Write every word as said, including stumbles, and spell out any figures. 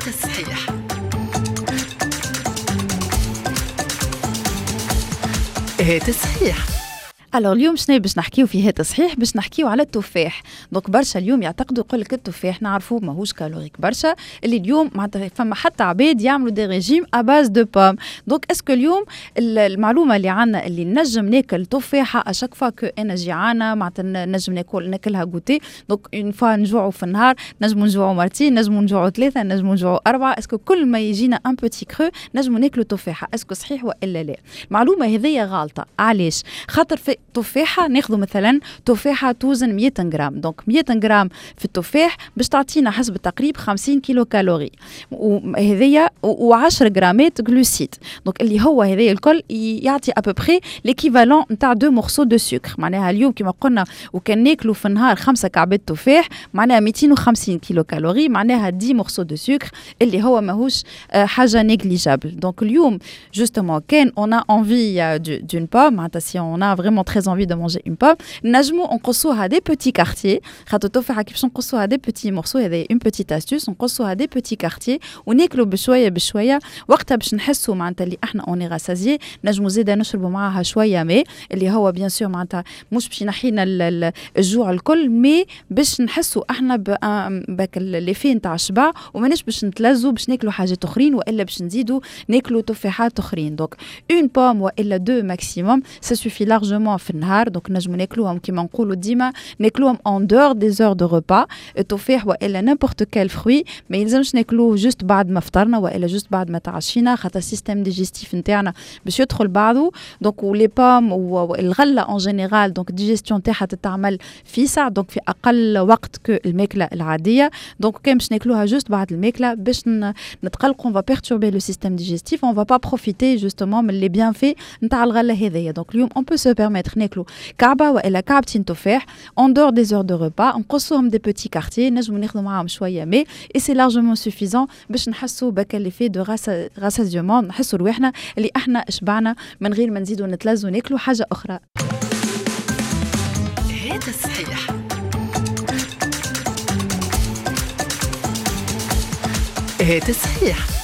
هات الصحيح. هات الصحيح. الو اليوم شنو باش نحكيو في هات صحيح؟ باش نحكيو على التفاح. دونك برشا اليوم يعتقدوا يقول لك التفاح نعرفوه ماهوش كالوريك برشا، اللي اليوم معناتها فما حتى عباد يعملوا دي ريجيم اباز دو بوم. دونك اسكو اليوم المعلومه اللي عندنا اللي نجم ناكل تفاحه اشاك فوا كو انا جيعانه، معناتها نجم ناكل ناكلها غوتي. دونك اون فوا نجوعوا في النهار، نجموا نجوعوا مرتين، نجموا نجوعوا ثلاثه، نجموا نجوعوا اربعه. اسكو كل ما يجينا ان بوتي كرو نجموا ناكلوا تفاحه؟ اسكو صحيح والا لا؟ المعلومه هذه غلطه. علاش؟ خاطر في تفاحة ناخذ مثلا تفاحة توزن مية غرام، دونك مية غرام في التفاح باش تعطينا حسب التقريب خمسين كيلو كالوري، وهذيا وعشرة غرامات جلوسيد. دونك اللي هو هذايا الكل يعطي ابوبري ليكيفالون نتاع دو مورسو دو سكر. معناها اليوم كما قلنا وكان ناكلوا في النهار خمسة كعبات تفاح معناها مئتين وخمسين كيلو كالوري، معناها عشرة مورسو دو سكر اللي هو ماهوش حاجة نيجليجابل. دونك اليوم جوستومون كان on a envie d'une pomme، معناتها si on a vraiment très envie de manger une pomme نجمو نقصوها دي بوتي كارتيي. خاطر التفاحه كيفاش نقصوها دي بوتي مورسو، هذا اون بوتيت استوس، نقصوها دي بوتي كارتيي وناكلوا بشويه بشويه. وقتها باش نحسوا معناتها اللي احنا اوني راسازيي. نجمو زيدا نشربوا معاها شويه ماء اللي هو بيان سور معناتها مش باش ينحينا الجوع الكل، مي باش نحسوا احنا باك لي في نتاع الشبع، وماناش باش نتلزوا باش ناكلوا حاجات اخرين والا باش نزيدوا ناكلوا تفاحات اخرين. دونك اون بوم والا دو ماكسيموم سا سوفي لارجمون في النهار. دونك نجمو ناكلوهم كيما نقولوا ديما ناكلوهم اون دور دي زور دو ريبا. التفاح والا نيمبورت كال فروي ما يلزمش ناكلوه جوست بعد ما فطرنا والا جوست بعد ما تعشينا، خاطر السيستم ديجيستيف نتاعنا باش يدخل بعضه. دونك ولي بام والغله اون جينيرال دونك الديجيستيون تاعها تتعمل في ساعه، دونك في اقل وقت كو الماكله العاديه. دونك كان باش ناكلوها جوست بعد الماكله باش نتقلقوا va perturber le système digestif, on va pas profiter justement من les bienfaits نتاع الغله هذيا. دونك اليوم on peut se permettre ناكلوا كعبه والا كعبتين تفاح en dehors des heures de repas، نقصوهم دي بوتي كارتيي، نجموا ناخذوا معاهم شويه ماء et c'est largement suffisant باش نحسوا بك اللي في دو راسازيومون، نحسوا رواحنا اللي احنا شبعنا من غير ما نزيدوا نتلزوا ناكلوا حاجه اخرى. هات الصحيح. هات الصحيح.